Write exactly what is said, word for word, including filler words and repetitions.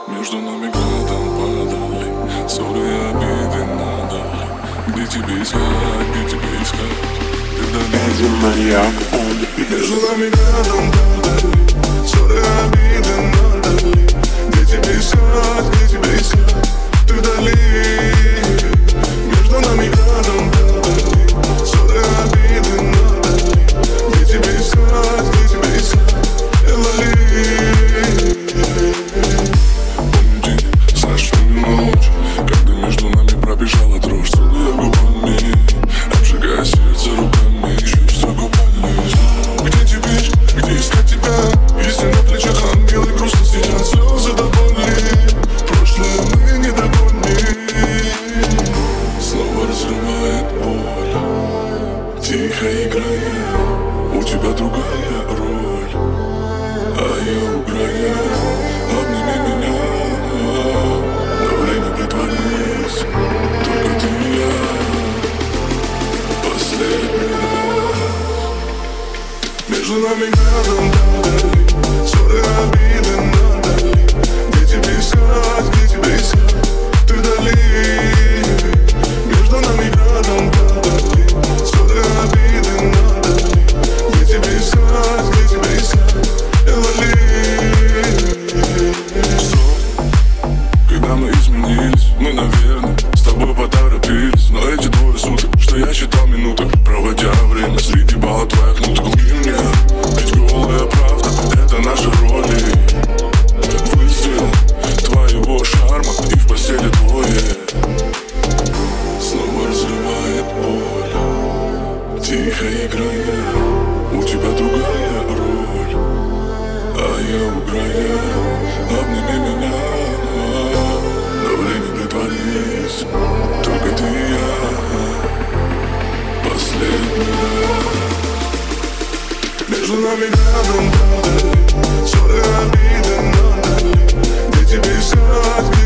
Между нами градом падали ссоры и обиды надали. Где тебе искать, где тебе искать? Ты вдали. Между нами градом падали ссоры и обиды надали. Где тебе искать, где тебе искать? Ты вдали. Между нами градом падали ссоры и обиды надали. Где тебе искать, где тебе искать? Элали. Бежала дрожь, целуя губами, обжигая сердце руками. Чувства купались. Где теперь, где искать тебя? Если на плечах ангел и грустно сидят слезы до боли. Прошлое мы недовольны. Снова разрывает боль, тихо играя. У тебя другая роль, а я уграю. Обними меня, на время притворись. Только ты и я, последний раз. Между нами градом падали ссоры, обиды надали. Где тебе искать, где тебе искать? Ты вдали. Между нами градом падали ссоры, обиды надали. Где тебе искать, где тебе искать? Элали. Когда мы изменились, мы, наверное, с тобой поторопились. Но эти двое суток, что я считал минуты, проводя время среди балла твоих ноток. Лги мне, ведь голая правда — это наши роли. Выстрел твоего шарма и в постели двое. Снова разрывает боль, тихо играя. У тебя другая роль, а я уграю. Обними меня, на время притворись. Только ты и я, последний раз. Между нами градом падали ссоры, обиды надали. Где тебе искать?